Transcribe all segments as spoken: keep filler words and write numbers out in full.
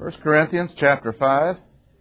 First Corinthians chapter five.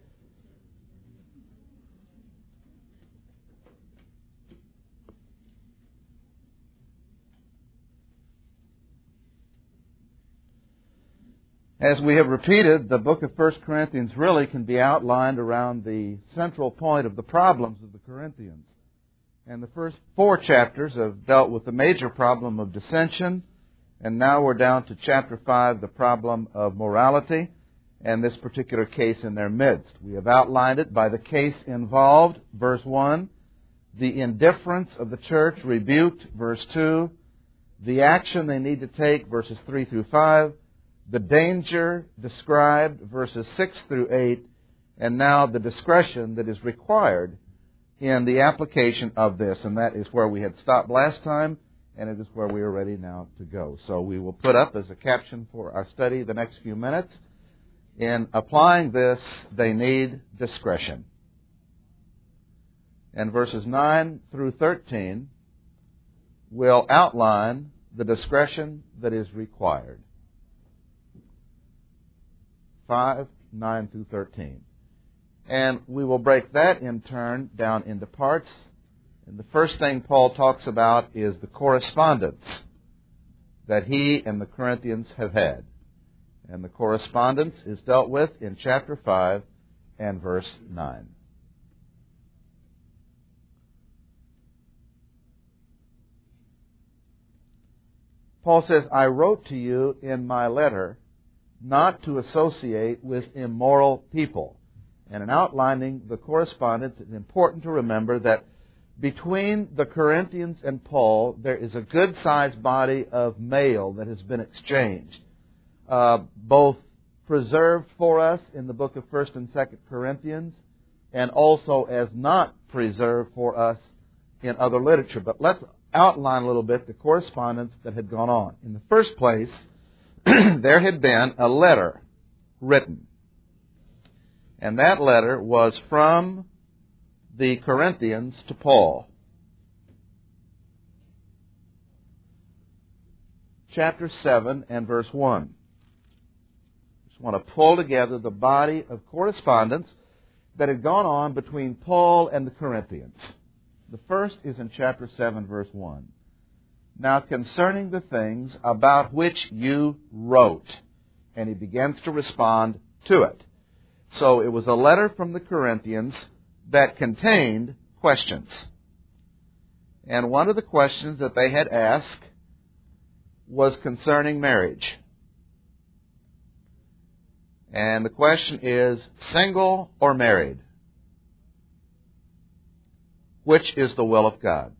As we have repeated, the book of First Corinthians really can be outlined around the central point of the problems of the Corinthians. And the first four chapters have dealt with the major problem of dissension, and now we're down to chapter five, the problem of morality, and this particular case in their midst. We have outlined it by the case involved, verse one, the indifference of the church rebuked, verse two, the action they need to take, verses three through five, the danger described, verses six through eight, and now the discretion that is required in the application of this. And that is where we had stopped last time, and it is where we are ready now to go. So we will put up as a caption for our study the next few minutes, in applying this, they need discretion. And verses nine through thirteen will outline the discretion that is required. five, nine through thirteen. And we will break that in turn down into parts. And the first thing Paul talks about is the correspondence that he and the Corinthians have had. And the correspondence is dealt with in chapter five and verse nine. Paul says, I wrote to you in my letter not to associate with immoral people. And in outlining the correspondence, it's important to remember that between the Corinthians and Paul, there is a good-sized body of mail that has been exchanged, uh, both preserved for us in the book of First and Second Corinthians, and also as not preserved for us in other literature. But let's outline a little bit the correspondence that had gone on. In the first place, there had been a letter written. And that letter was from the Corinthians to Paul. Chapter seven and verse one. Just want to pull together the body of correspondence that had gone on between Paul and the Corinthians. The first is in chapter seven, verse one. Now concerning the things about which you wrote. And he begins to respond to it. So it was a letter from the Corinthians that contained questions. And one of the questions that they had asked was concerning marriage. And the question is, single or married? Which is the will of God?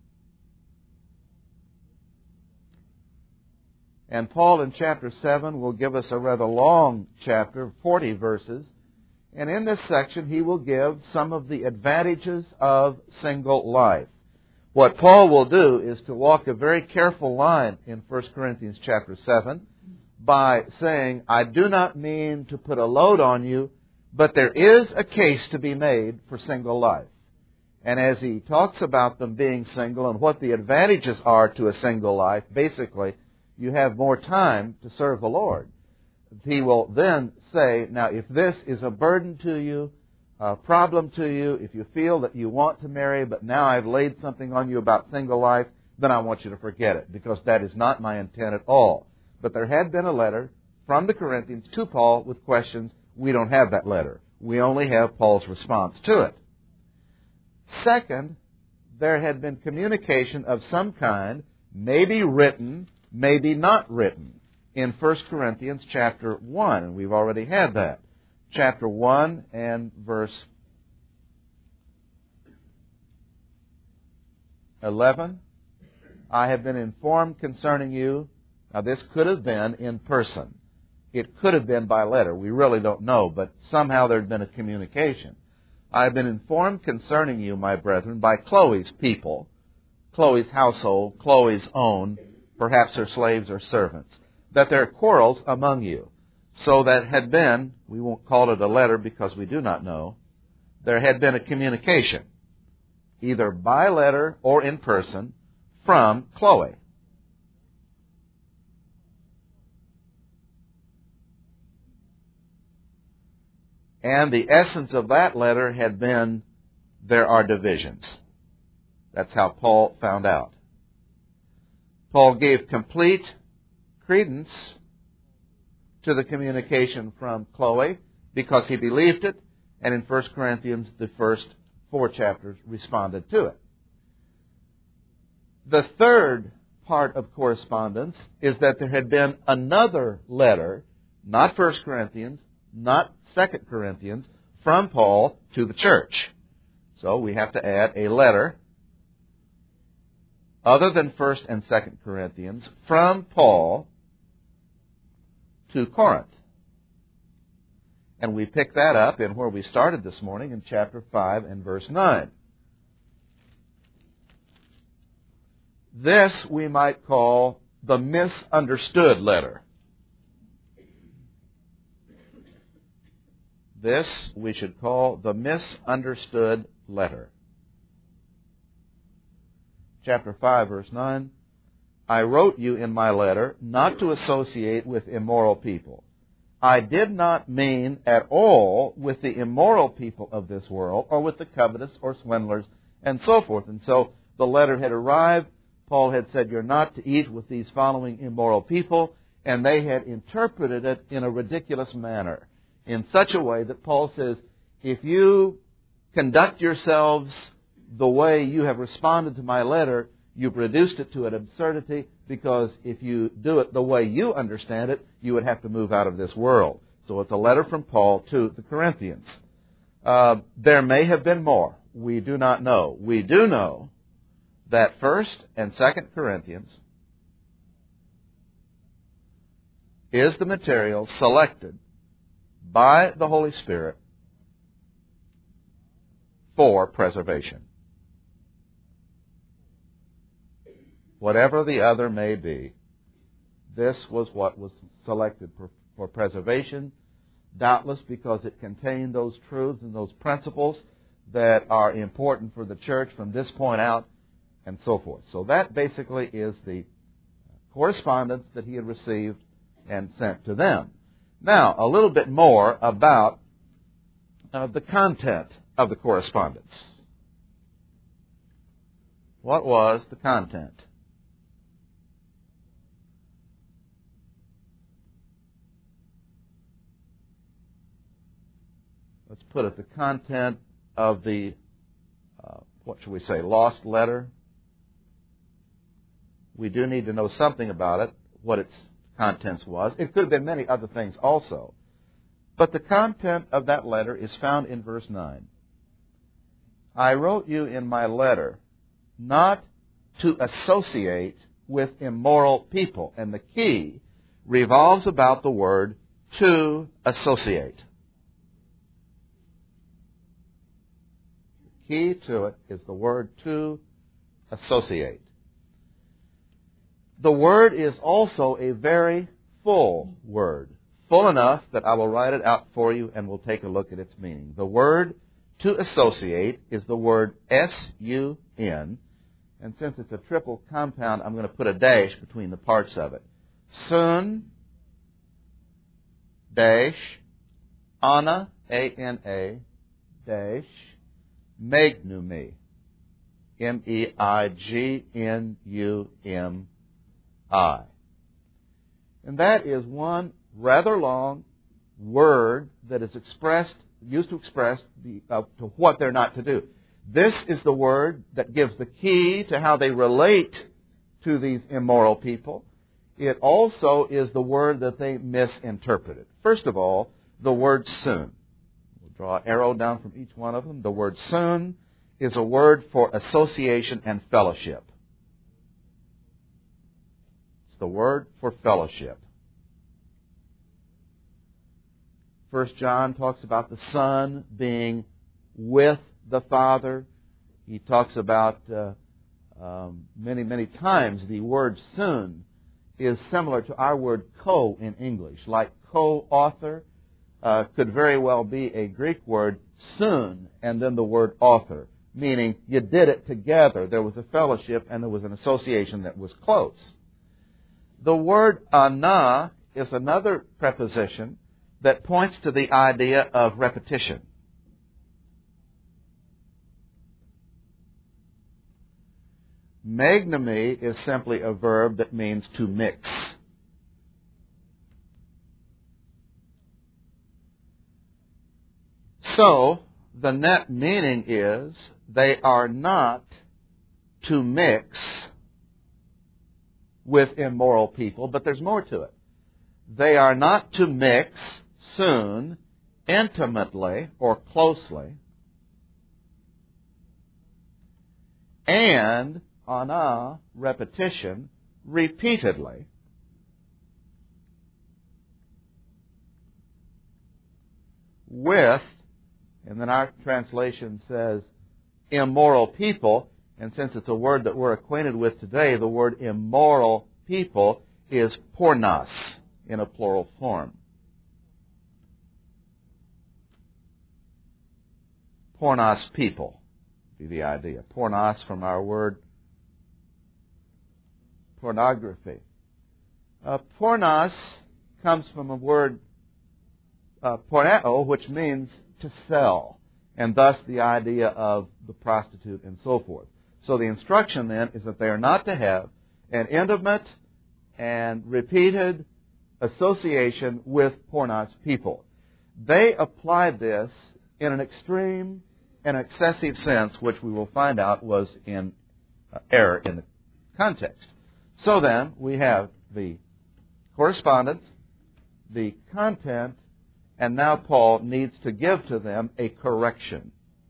And Paul in chapter seven will give us a rather long chapter, forty verses. And in this section, he will give some of the advantages of single life. What Paul will do is to walk a very careful line in First Corinthians chapter seven by saying, I do not mean to put a load on you, but there is a case to be made for single life. And as he talks about them being single and what the advantages are to a single life, basically, you have more time to serve the Lord. He will then say, now if this is a burden to you, a problem to you, if you feel that you want to marry, but now I've laid something on you about single life, then I want you to forget it, because that is not my intent at all. But there had been a letter from the Corinthians to Paul with questions. We don't have that letter. We only have Paul's response to it. Second, there had been communication of some kind, maybe written, maybe not written, in First Corinthians chapter one, and we've already had that. Chapter one and verse eleven. I have been informed concerning you. Now this could have been in person. It could have been by letter. We really don't know, but somehow there had been a communication. I have been informed concerning you, my brethren, by Chloe's people, Chloe's household, Chloe's own, perhaps her slaves or servants, that there are quarrels among you. So that had been, we won't call it a letter because we do not know, there had been a communication, either by letter or in person, from Chloe. And the essence of that letter had been, there are divisions. That's how Paul found out. Paul gave complete credence to the communication from Chloe because he believed it, and in First Corinthians, the first four chapters responded to it. The third part of correspondence is that there had been another letter, not First Corinthians, not Second Corinthians, from Paul to the church. So we have to add a letter other than First and Second Corinthians from Paul to Corinth. And we pick that up in where we started this morning in chapter five and verse nine. This we might call the misunderstood letter. This we should call the misunderstood letter. Chapter five, verse nine. I wrote you in my letter not to associate with immoral people. I did not mean at all with the immoral people of this world, or with the covetous or swindlers, and so forth. And so the letter had arrived. Paul had said, you're not to eat with these following immoral people, and they had interpreted it in a ridiculous manner, in such a way that Paul says, if you conduct yourselves the way you have responded to my letter, you've reduced it to an absurdity, because if you do it the way you understand it, you would have to move out of this world. So it's a letter from Paul to the Corinthians. Uh, there may have been more. We do not know. We do know that First and Second Corinthians is the material selected by the Holy Spirit for preservation. Whatever the other may be, this was what was selected for, for preservation, doubtless because it contained those truths and those principles that are important for the church from this point out, and so forth. So that basically is the correspondence that he had received and sent to them. Now, a little bit more about uh, the content of the correspondence. What was the content? Let's put it, the content of the, uh, what should we say, lost letter. We do need to know something about it, what its contents was. It could have been many other things also. But the content of that letter is found in verse nine. I wrote you in my letter not to associate with immoral people. And the key revolves about the word to associate. The key to it is the word to associate. The word is also a very full word, full enough that I will write it out for you and we'll take a look at its meaning. The word to associate is the word S U N, and since it's a triple compound, I'm going to put a dash between the parts of it. Sun, dash, ana, A N A, dash, megnumi, M E I G N U M I. And that is one rather long word that is expressed, used to express the, uh, to what they're not to do. This is the word that gives the key to how they relate to these immoral people. It also is the word that they misinterpreted. First of all, the word soon. We'll draw an arrow down from each one of them. The word soon is a word for association and fellowship. It's the word for fellowship. First John talks about the Son being with the Father. He talks about uh, um, many, many times the word soon is similar to our word co in English. Like co-author uh, could very well be a Greek word soon and then the word author, meaning you did it together. There was a fellowship and there was an association that was close. The word ana is another preposition that points to the idea of repetition. Megnomy is simply a verb that means to mix. So, the net meaning is they are not to mix with immoral people, but there's more to it. They are not to mix soon, intimately, or closely, and ana, repetition, repeatedly, with, and then our translation says, immoral people, and since it's a word that we're acquainted with today, the word immoral people is pornos in a plural form. Pornos people be the idea. Pornos from our word pornography. Uh, pornos comes from a word uh, porneo, which means to sell, and thus the idea of the prostitute and so forth. So the instruction then is that they are not to have an intimate and repeated association with pornos people. They applied this in an extreme and excessive sense, which we will find out was in uh, error in the context. So then, we have the correspondence, the content, and now Paul needs to give to them a correction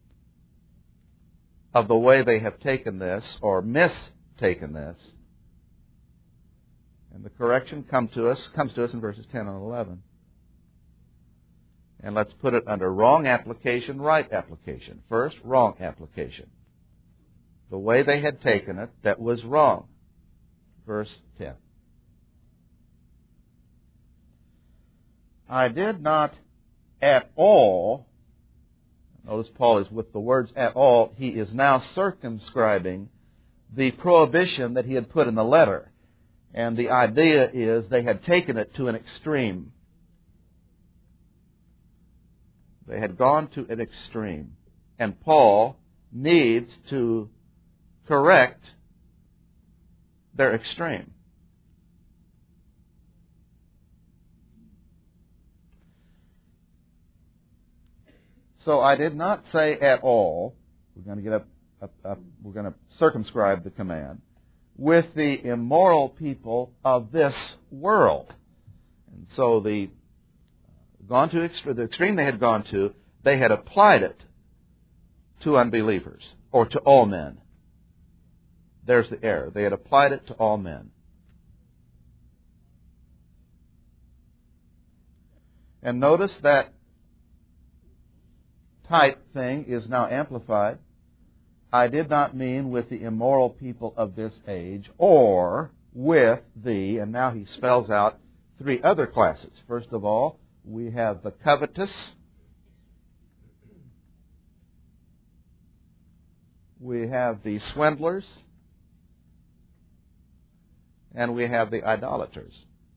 of the way they have taken this or mistaken this. And the correction come to us, comes to us in verses ten and eleven. And let's put it under wrong application, right application. First, wrong application. The way they had taken it, that was wrong. Verse ten. I did not at all, notice Paul is with the words at all, he is now circumscribing the prohibition that he had put in the letter. And the idea is they had taken it to an extreme. They had gone to an extreme. And Paul needs to correct their extreme. So I did not say at all, we're going to get up, up, up we're going to circumscribe the command, with the immoral people of this world. And so the gone to the extreme they had gone to, they had applied it to unbelievers, or to all men. There's the error. They had applied it to all men. And notice that type thing is now amplified. I did not mean with the immoral people of this age, or with the, and now he spells out three other classes. First of all, we have the covetous. We have the swindlers. And we have the idolaters.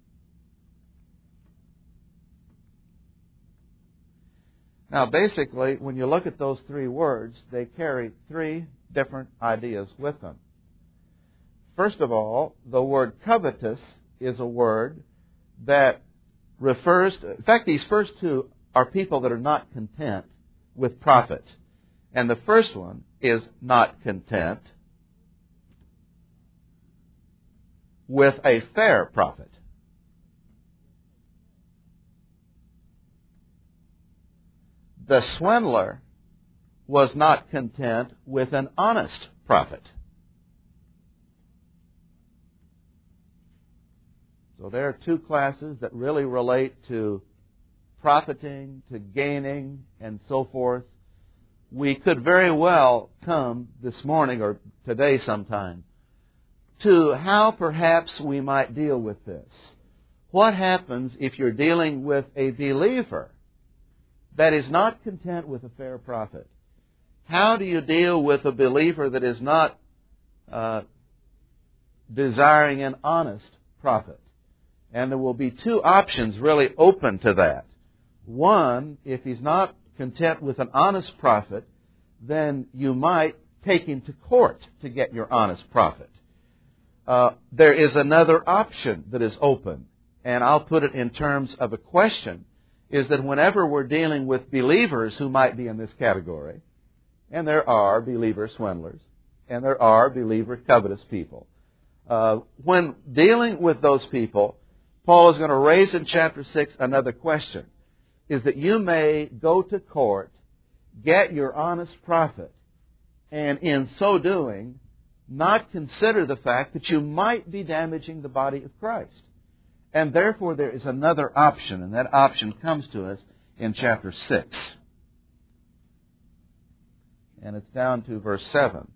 Now, basically, when you look at those three words, they carry three different ideas with them. First of all, the word covetous is a word that refers to, in fact, these first two are people that are not content with profit. And the first one is not content with a fair profit. The swindler was not content with an honest profit. So there are two classes that really relate to profiting, to gaining, and so forth. We could very well come this morning or today sometime to how perhaps we might deal with this. What happens if you're dealing with a believer that is not content with a fair profit? How do you deal with a believer that is not uh, desiring an honest profit? And there will be two options really open to that. One, if he's not content with an honest profit, then you might take him to court to get your honest profit. Uh, there is another option that is open, and I'll put it in terms of a question, is that whenever we're dealing with believers who might be in this category, and there are believer swindlers, and there are believer covetous people, uh, when dealing with those people, Paul is going to raise in chapter six another question, is that you may go to court, get your honest profit, and in so doing, not consider the fact that you might be damaging the body of Christ. And therefore there is another option, and that option comes to us in chapter six. And it's down to verse seven.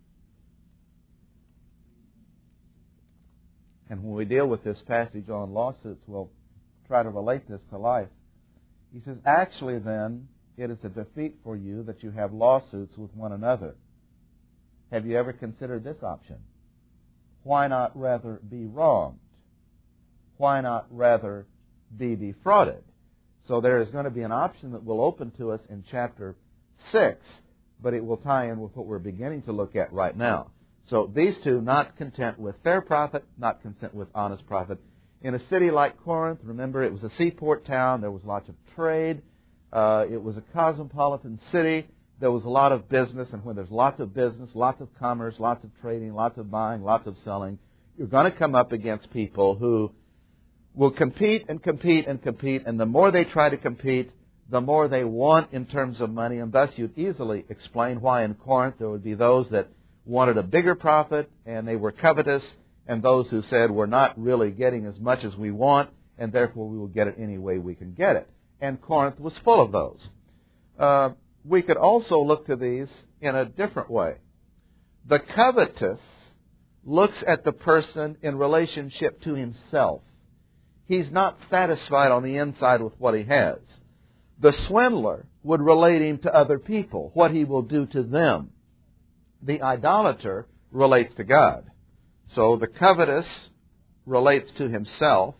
And when we deal with this passage on lawsuits, we'll try to relate this to life. He says, actually then, it is a defeat for you that you have lawsuits with one another. Have you ever considered this option? Why not rather be wronged? Why not rather be defrauded? So there is going to be an option that will open to us in chapter six, but it will tie in with what we're beginning to look at right now. So these two, not content with fair profit, not content with honest profit. In a city like Corinth, remember it was a seaport town, there was lots of trade, uh, it was a cosmopolitan city, there was a lot of business, and when there's lots of business, lots of commerce, lots of trading, lots of buying, lots of selling, you're going to come up against people who will compete and compete and compete, and the more they try to compete, the more they want in terms of money, and thus you'd easily explain why in Corinth there would be those that wanted a bigger profit, and they were covetous, and those who said we're not really getting as much as we want, and therefore we will get it any way we can get it. And Corinth was full of those. Uh, we could also look to these in a different way. The covetous looks at the person in relationship to himself. He's not satisfied on the inside with what he has. The swindler would relate him to other people, what he will do to them. The idolater relates to God. So the covetous relates to himself.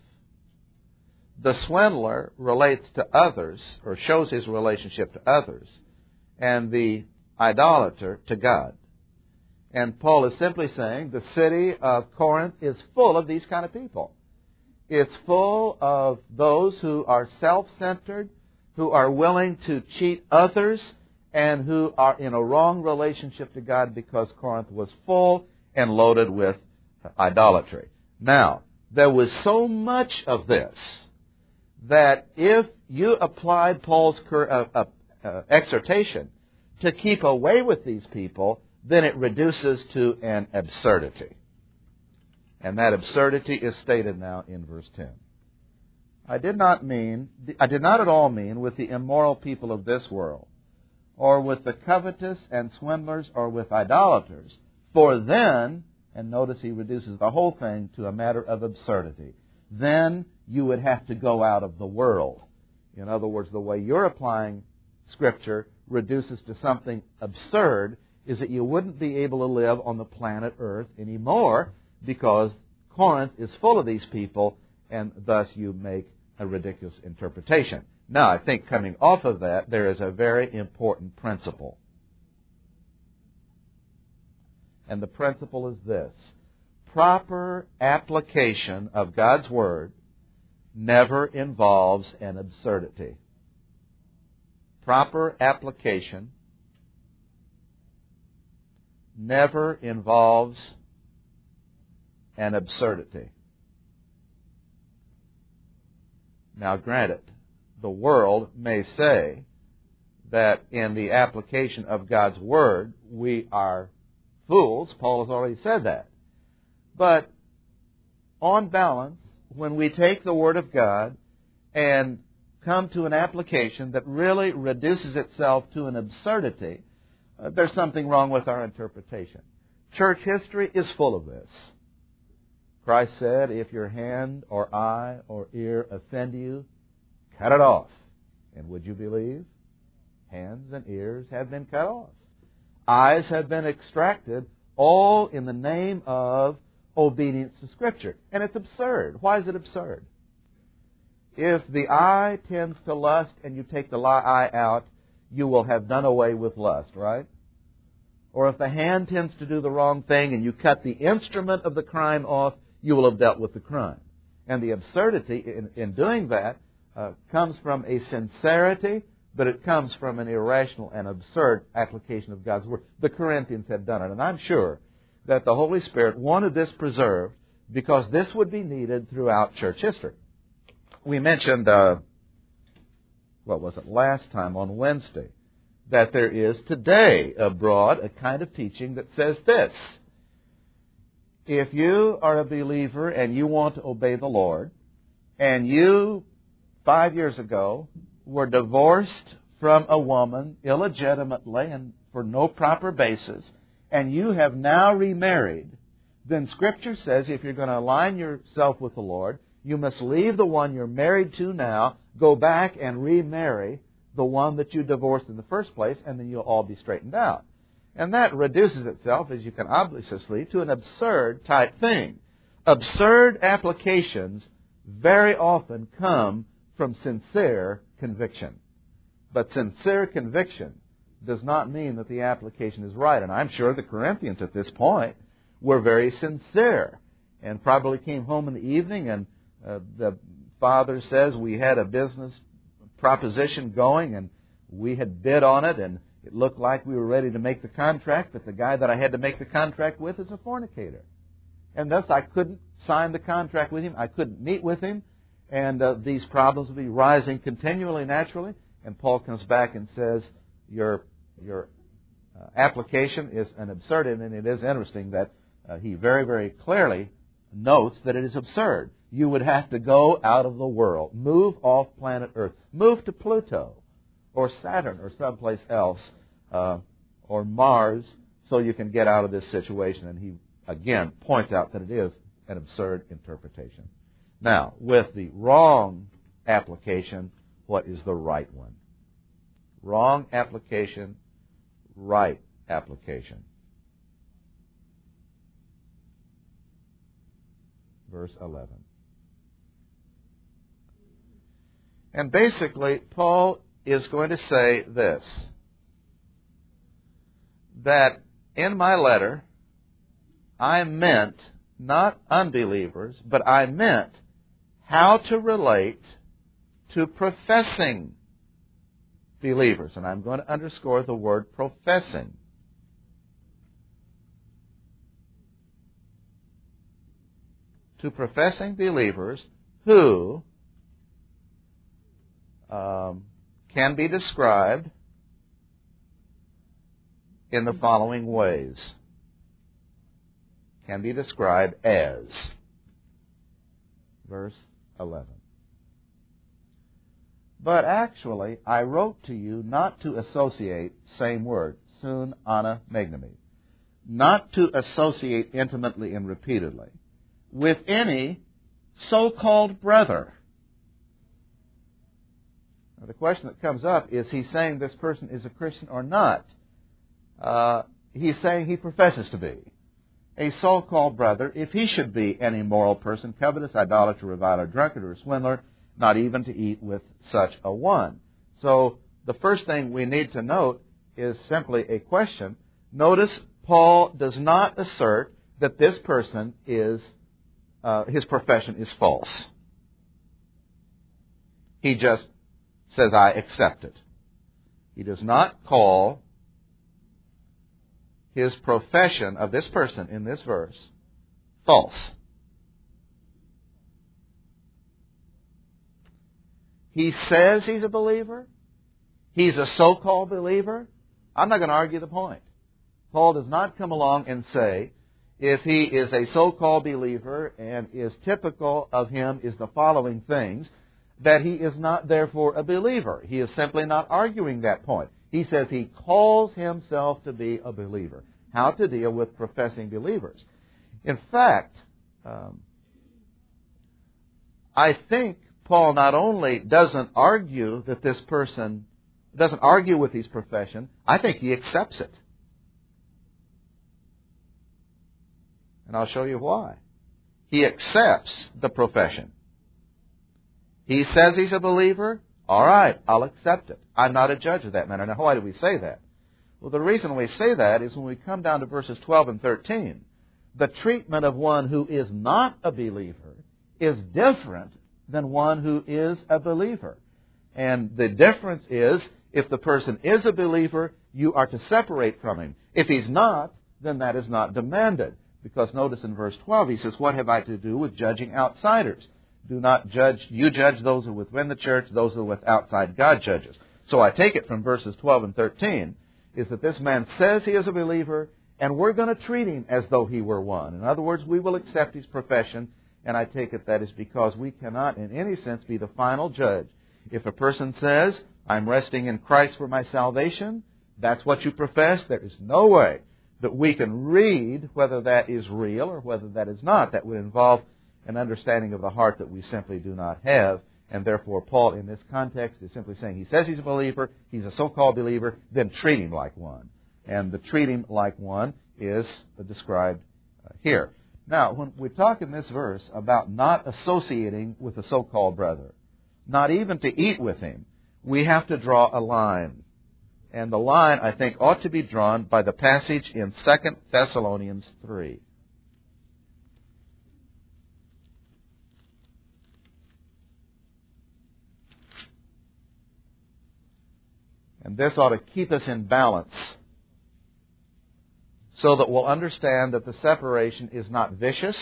The swindler relates to others, or shows his relationship to others. And the idolater to God. And Paul is simply saying the city of Corinth is full of these kind of people. It's full of those who are self-centered, who are willing to cheat others, and who are in a wrong relationship to God because Corinth was full and loaded with idolatry. Now, there was so much of this that if you applied Paul's uh, uh, uh, exhortation to keep away with these people, then it reduces to an absurdity. And that absurdity is stated now in verse ten. I did not mean, I did not at all mean with the immoral people of this world, or with the covetous and swindlers, or with idolaters. For then, and notice he reduces the whole thing to a matter of absurdity, then you would have to go out of the world. In other words, the way you're applying Scripture reduces to something absurd is that you wouldn't be able to live on the planet Earth anymore because Corinth is full of these people, and thus you make a ridiculous interpretation. Now, I think coming off of that, there is a very important principle. And the principle is this: proper application of God's Word never involves an absurdity. Proper application never involves an absurdity. Now, granted, the world may say that in the application of God's Word we are fools. Paul has already said that. But on balance, when we take the Word of God and come to an application that really reduces itself to an absurdity, uh, there's something wrong with our interpretation. Church history is full of this. Christ said, if your hand or eye or ear offend you, cut it off. And would you believe? Hands and ears have been cut off. Eyes have been extracted, all in the name of obedience to Scripture. And it's absurd. Why is it absurd? If the eye tends to lust and you take the eye out, you will have done away with lust, right? Or if the hand tends to do the wrong thing and you cut the instrument of the crime off, you will have dealt with the crime. And the absurdity in, in doing that uh, comes from a sincerity, but it comes from an irrational and absurd application of God's Word. The Corinthians had done it, and I'm sure that the Holy Spirit wanted this preserved because this would be needed throughout church history. We mentioned, uh, what was it, last time on Wednesday, that there is today abroad a kind of teaching that says this: if you are a believer and you want to obey the Lord, and you, five years ago, were divorced from a woman illegitimately and for no proper basis, and you have now remarried, then Scripture says if you're going to align yourself with the Lord, you must leave the one you're married to now, go back and remarry the one that you divorced in the first place, and then you'll all be straightened out. And that reduces itself, as you can obviously see, to an absurd type thing. Absurd applications very often come from sincere conviction. But sincere conviction does not mean that the application is right. And I'm sure the Corinthians at this point were very sincere and probably came home in the evening and uh, the father says we had a business proposition going and we had bid on it and it looked like we were ready to make the contract, but the guy that I had to make the contract with is a fornicator. And thus I couldn't sign the contract with him. I couldn't meet with him. And uh, these problems will be rising continually, naturally. And Paul comes back and says, your your uh, application is an absurdity. And it is interesting that uh, he very, very clearly notes that it is absurd. You would have to go out of the world, move off planet Earth, move to Pluto or Saturn or someplace else, uh, or Mars, so you can get out of this situation. And he, again, points out that it is an absurd interpretation. Now, with the wrong application, what is the right one? Wrong application, right application. Verse eleven. And basically, Paul is going to say this, that in my letter, I meant not unbelievers, but I meant how to relate to professing believers. And I'm going to underscore the word professing. To professing believers who um, can be described in the following ways. Can be described as. Verse eleven. But actually, I wrote to you not to associate, same word, sun ana megnomi, not to associate intimately and repeatedly with any so-called brother. Now, the question that comes up is, he saying this person is a Christian or not? Uh, he's saying he professes to be a so-called brother. If he should be an immoral person, covetous, idolater, reviler, drunkard, or swindler, not even to eat with such a one. So the first thing we need to note is simply a question. Notice Paul does not assert that this person is, uh, his profession is false. He just says, I accept it. He does not call his profession of this person in this verse false. He says he's a believer. He's a so-called believer. I'm not going to argue the point. Paul does not come along and say, if he is a so-called believer and is typical of him is the following things, that he is not therefore a believer. He is simply not arguing that point. He says he calls himself to be a believer. How to deal with professing believers. In fact, um, I think Paul not only doesn't argue that this person, doesn't argue with his profession, I think he accepts it. And I'll show you why. He accepts the profession. He says he's a believer. All right, I'll accept it. I'm not a judge of that matter. Now, why do we say that? Well, the reason we say that is when we come down to verses twelve and thirteen, the treatment of one who is not a believer is different than one who is a believer. And the difference is, if the person is a believer, you are to separate from him. If he's not, then that is not demanded. Because notice in verse twelve, he says, what have I to do with judging outsiders? Do not judge, you judge those who are within the church, those who are with outside, God judges. So I take it from verses twelve and thirteen, is that this man says he is a believer, and we're going to treat him as though he were one. In other words, we will accept his profession, and I take it that is because we cannot in any sense be the final judge. If a person says, I'm resting in Christ for my salvation, that's what you profess, there is no way that we can read whether that is real or whether that is not. That would involve an understanding of the heart that we simply do not have. And therefore, Paul, in this context, is simply saying he says he's a believer, he's a so-called believer, then treat him like one. And the treat him like one is described uh, here. Now, when we talk in this verse about not associating with a so-called brother, not even to eat with him, we have to draw a line. And the line, I think, ought to be drawn by the passage in Second Thessalonians three. And this ought to keep us in balance so that we'll understand that the separation is not vicious.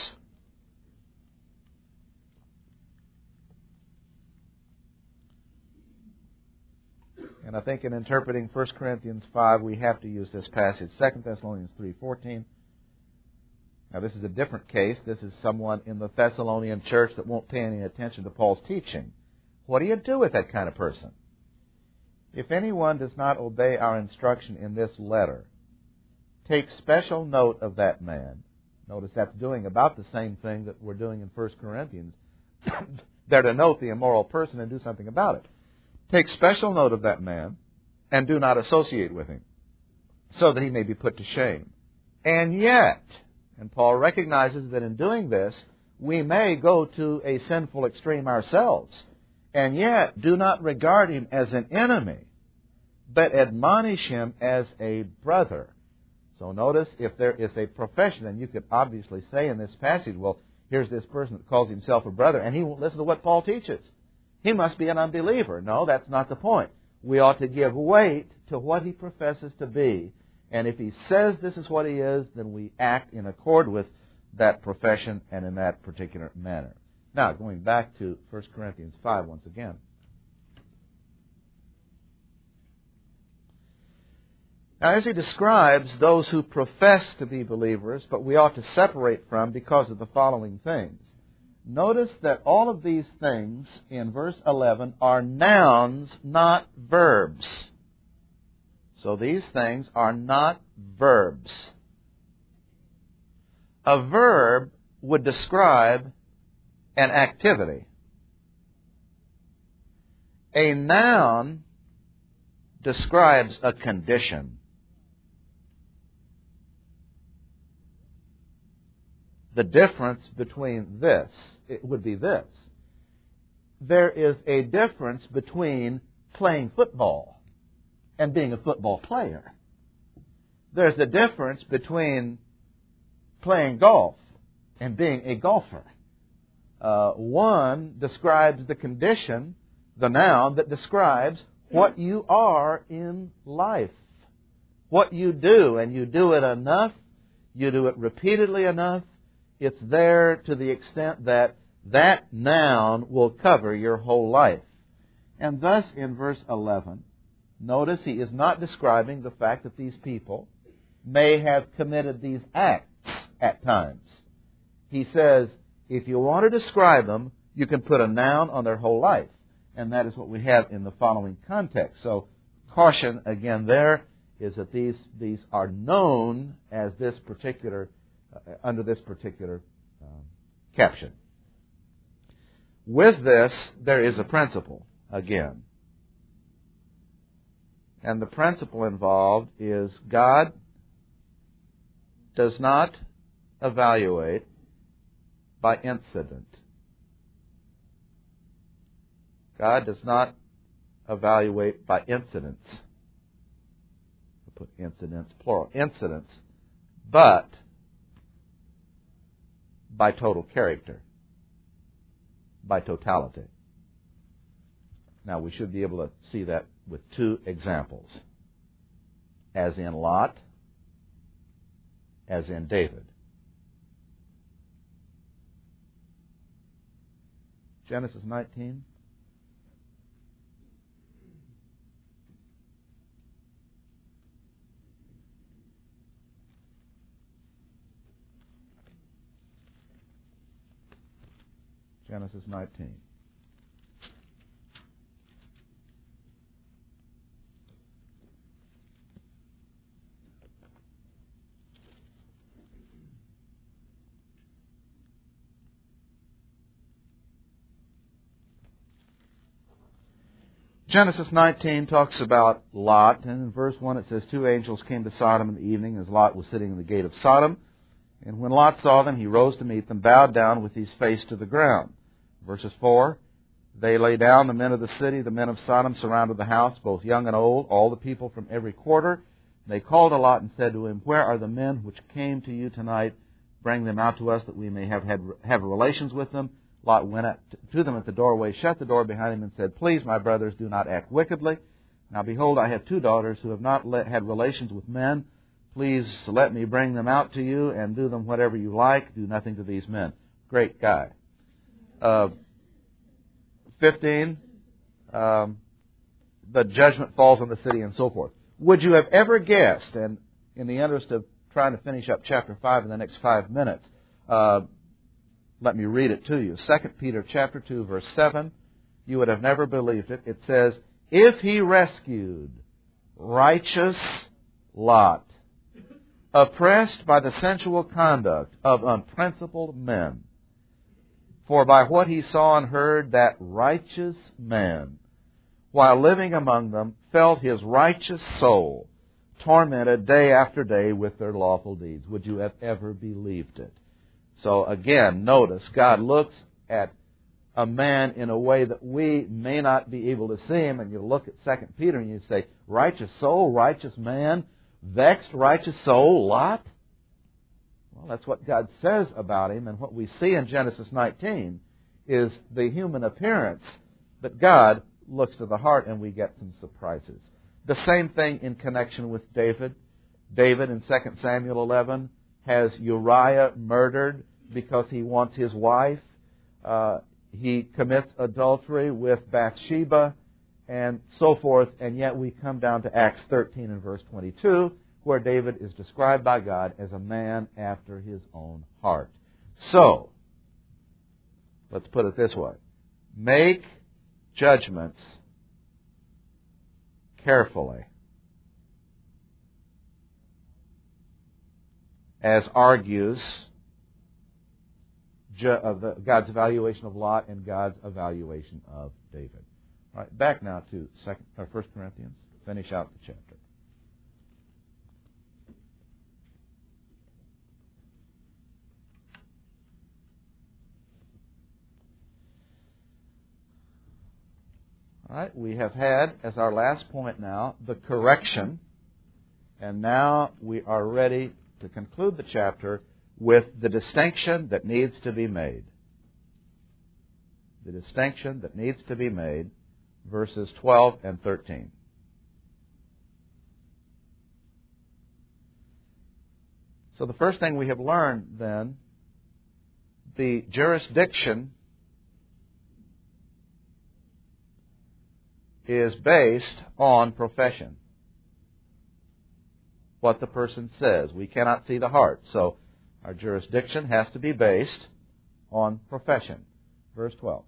And I think in interpreting First Corinthians five, we have to use this passage, Second Thessalonians three fourteen. Now, this is a different case. This is someone in the Thessalonian church that won't pay any attention to Paul's teaching. What do you do with that kind of person? If anyone does not obey our instruction in this letter, take special note of that man. Notice that's doing about the same thing that we're doing in First Corinthians. They're to note the immoral person and do something about it. Take special note of that man and do not associate with him, so that he may be put to shame. And yet, and Paul recognizes that in doing this, we may go to a sinful extreme ourselves, and yet do not regard him as an enemy, but admonish him as a brother. So notice, if there is a profession, and you could obviously say in this passage, well, here's this person that calls himself a brother, and he won't listen to what Paul teaches. He must be an unbeliever. No, that's not the point. We ought to give weight to what he professes to be. And if he says this is what he is, then we act in accord with that profession and in that particular manner. Now, going back to First Corinthians five once again. Now, as he describes those who profess to be believers, but we ought to separate from because of the following things. Notice that all of these things in verse eleven are nouns, not verbs. So these things are not verbs. A verb would describe an activity. A noun describes a condition. The difference between this, it would be this. There is a difference between playing football and being a football player. There's a difference between playing golf and being a golfer. Uh, one describes the condition, the noun, that describes what you are in life. What you do, and you do it enough, you do it repeatedly enough, it's there to the extent that that noun will cover your whole life. And thus, in verse eleven, notice he is not describing the fact that these people may have committed these acts at times. He says, if you want to describe them, you can put a noun on their whole life. And that is what we have in the following context. So, caution again there is that these, these are known as this particular Uh, under this particular um, caption. With this, there is a principle, again. And the principle involved is God does not evaluate by incident. God does not evaluate by incidents. I put incidents, plural, incidents, but by total character, by totality. Now, we should be able to see that with two examples, as in Lot, as in David. Genesis nineteen. Genesis nineteen. Genesis nineteen talks about Lot, and in verse one it says, two angels came to Sodom in the evening as Lot was sitting in the gate of Sodom. And when Lot saw them, he rose to meet them, bowed down with his face to the ground. Verses four, they lay down, the men of the city, the men of Sodom surrounded the house, both young and old, all the people from every quarter. They called to Lot and said to him, where are the men which came to you tonight? Bring them out to us that we may have had, have relations with them. Lot went up to them at the doorway, shut the door behind him, and said, please, my brothers, do not act wickedly. Now behold, I have two daughters who have not let, had relations with men. Please let me bring them out to you and do them whatever you like. Do nothing to these men. Great guy. Uh, fifteen, um, the judgment falls on the city and so forth. Would you have ever guessed, and in the interest of trying to finish up chapter five in the next five minutes, uh, let me read it to you. Second Peter chapter two, verse seven. You would have never believed it. It says, if he rescued righteous Lot, oppressed by the sensual conduct of unprincipled men, for by what he saw and heard, that righteous man, while living among them, felt his righteous soul tormented day after day with their lawful deeds. Would you have ever believed it? So again, notice, God looks at a man in a way that we may not be able to see him. And you look at Second Peter and you say, righteous soul, righteous man, vexed, righteous soul, Lot? Well, that's what God says about him. And what we see in Genesis nineteen is the human appearance. But God looks to the heart, and we get some surprises. The same thing in connection with David. David in Second Samuel eleven has Uriah murdered because he wants his wife. Uh, he commits adultery with Bathsheba and so forth. And yet we come down to Acts thirteen and verse twenty-two, where David is described by God as a man after his own heart. So, let's put it this way. Make judgments carefully, as argues God's evaluation of Lot and God's evaluation of David. All right, back now to second, or First Corinthians. Finish out the chapter. All right, we have had, as our last point now, the correction, and now we are ready to conclude the chapter with the distinction that needs to be made. The distinction that needs to be made, verses twelve and thirteen. So the first thing we have learned then, the jurisdiction is based on profession. What the person says. We cannot see the heart. So our jurisdiction has to be based on profession. Verse twelve.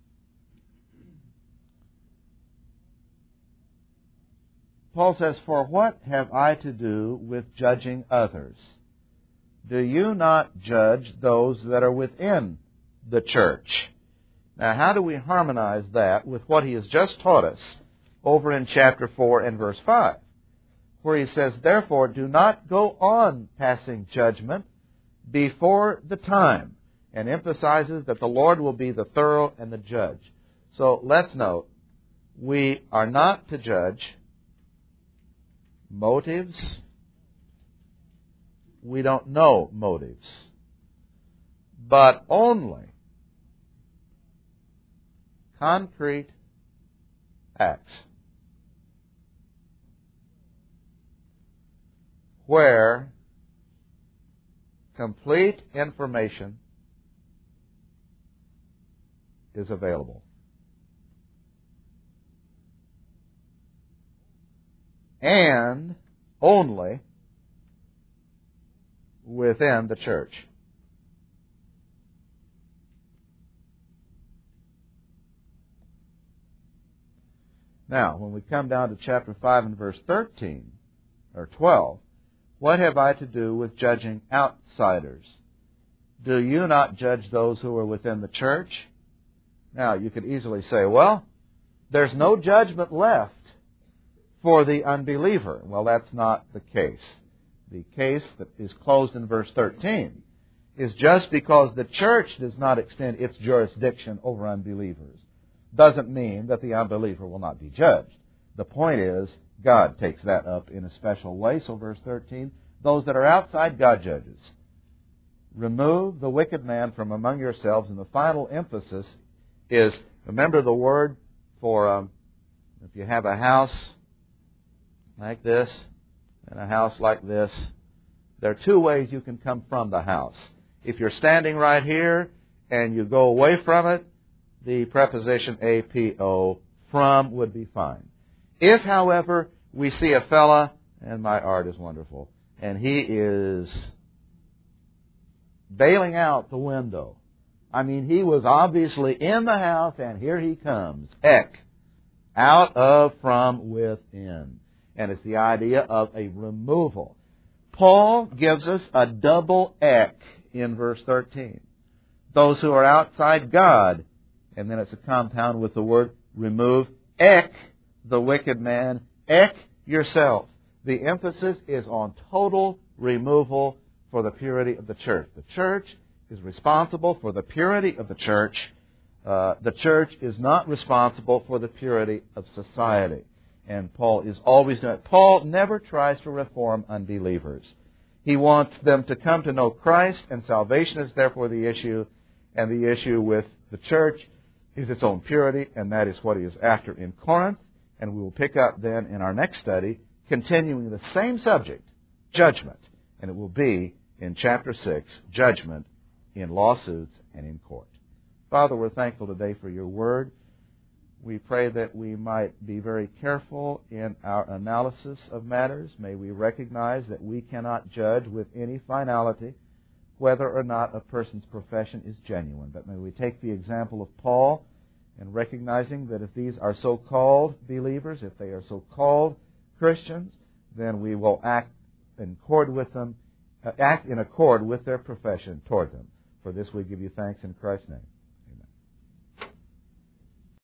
Paul says, for what have I to do with judging others? Do you not judge those that are within the church? Now, how do we harmonize that with what he has just taught us over in chapter four and verse five, where he says, therefore, do not go on passing judgment before the time, and emphasizes that the Lord will be the thorough and the judge. So let's note, we are not to judge motives. We don't know motives, but only concrete acts where complete information is available. And only within the church. Now, when we come down to chapter five and verse thirteen, or twelve, what have I to do with judging outsiders? Do you not judge those who are within the church? Now, you could easily say, well, there's no judgment left for the unbeliever. Well, that's not the case. The case that is closed in verse thirteen is just because the church does not extend its jurisdiction over unbelievers doesn't mean that the unbeliever will not be judged. The point is, God takes that up in a special way. So verse thirteen, those that are outside, God judges. Remove the wicked man from among yourselves. And the final emphasis is, remember the word for, um, if you have a house like this and a house like this, there are two ways you can come from the house. If you're standing right here and you go away from it, the preposition apo, from, would be fine. If, however, we see a fella, and my art is wonderful, and he is bailing out the window. I mean, he was obviously in the house, and here he comes. Ek. Out of, from, within. And it's the idea of a removal. Paul gives us a double ek in verse thirteen. Those who are outside God, and then it's a compound with the word remove, ek, the wicked man, ek, yourself. The emphasis is on total removal for the purity of the church. The church is responsible for the purity of the church. Uh, the church is not responsible for the purity of society. And Paul is always doing it. Paul never tries to reform unbelievers. He wants them to come to know Christ, and salvation is therefore the issue. And the issue with the church is its own purity, and that is what he is after in Corinth. And we will pick up then in our next study, continuing the same subject, judgment. And it will be in chapter six, judgment in lawsuits and in court. Father, we're thankful today for your word. We pray that we might be very careful in our analysis of matters. May we recognize that we cannot judge with any finality whether or not a person's profession is genuine. But may we take the example of Paul and recognizing that if these are so-called believers, if they are so-called Christians, then we will act in accord with them, uh, act in accord with their profession toward them. For this we give you thanks in Christ's name.